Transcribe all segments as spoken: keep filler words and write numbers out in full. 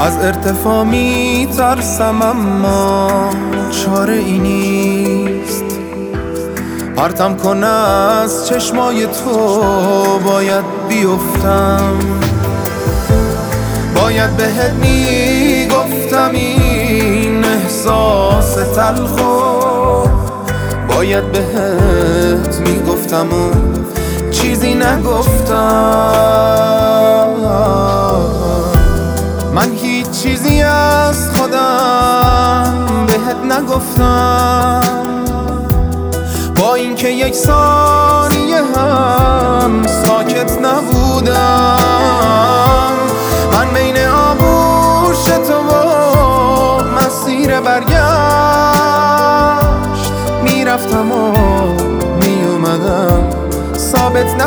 از ارتفاع می ترسم اما چاره ای نیست. پرتم کن از چشمای تو باید بیفتم. باید بهت میگفتم این احساس تلخو، باید بهت میگفتم و چیزی نگفتم. من هیچ چیزی از خودم بهت نگفتم، با اینکه یک ثانیه هم ساکت نبودم. من بین آغوش تو و مسیر برگشت میرفتم و میومدم، ثابت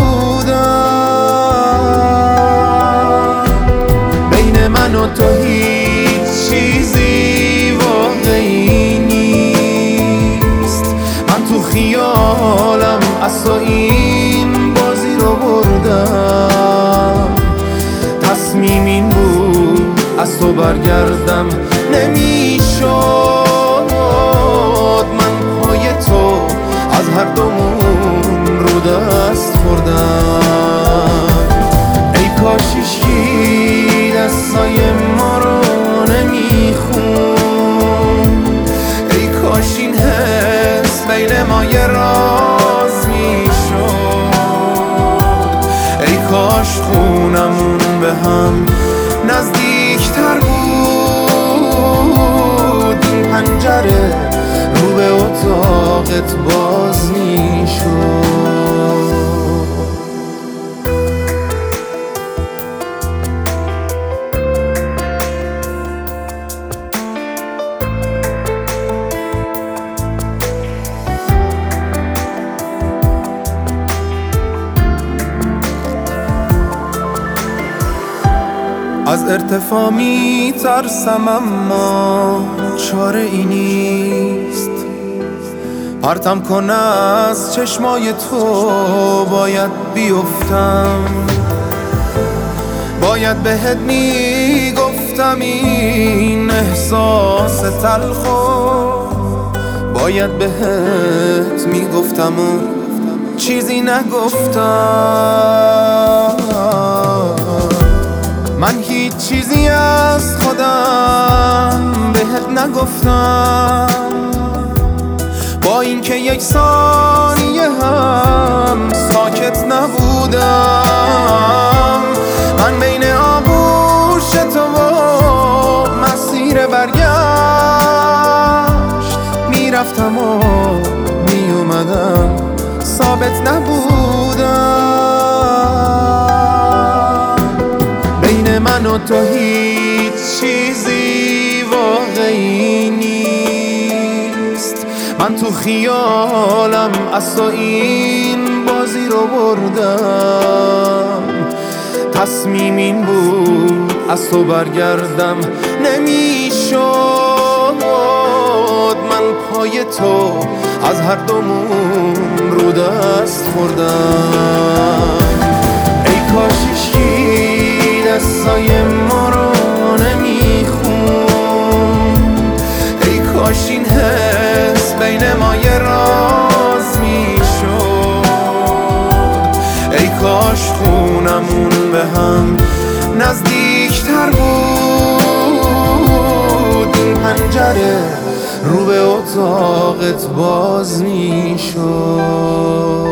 نبودم. بین من و تو هیچ چیزی واقعی نیست. من تو خیالم از تو این بازی رو بردم. تصمیم این بود از تو برگردم نمیشد. من پای تو از هر دومون رو دست خوردم. ای کاش هیچکی دستای ما رو نمیخون. ای کاش این حس بین ما یه راز میشد. ای کاش خونمون به هم نزدیکتر بود. این پنجره رو به اتاقت باز میشد. از ارتفاع می ترسم اما چاره ای نیست. پرتم کن از چشمای تو باید بیفتم. باید بهت میگفتم این احساس تلخو، باید بهت میگفتم و چیزی نگفتم. من هیچ چیزی از خودم بهت نگفتم، با اینکه یک ثانیه هم ساکت نبودم. من بین آغوش تو و مسیر برگشت میرفتم و میومدم، ثابت نبودم. بین من و تو هیچ چیزی واقعی نیست. من تو خیالم از تو این بازی رو بردم. تصمیم این بود از تو برگردم نمیشد. من پای تو از هر دومون رو دست خوردم. ای کاش هیچکی دستای ما رو نمیخون. ای کاش این حس بین ما یه راز میشد. ای کاش خونمون به هم نزدیکتر بود. این پنجره رو به اتاقت باز میشد.